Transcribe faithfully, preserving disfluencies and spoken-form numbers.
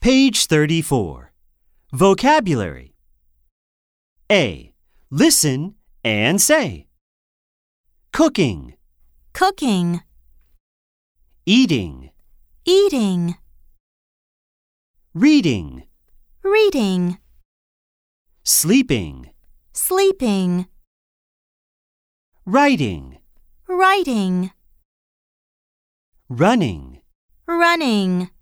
Page thirty-four. Vocabulary. A. Listen and say. Cooking, cooking, eating, eating, reading, reading, sleeping, sleeping, writing, writing, running. running.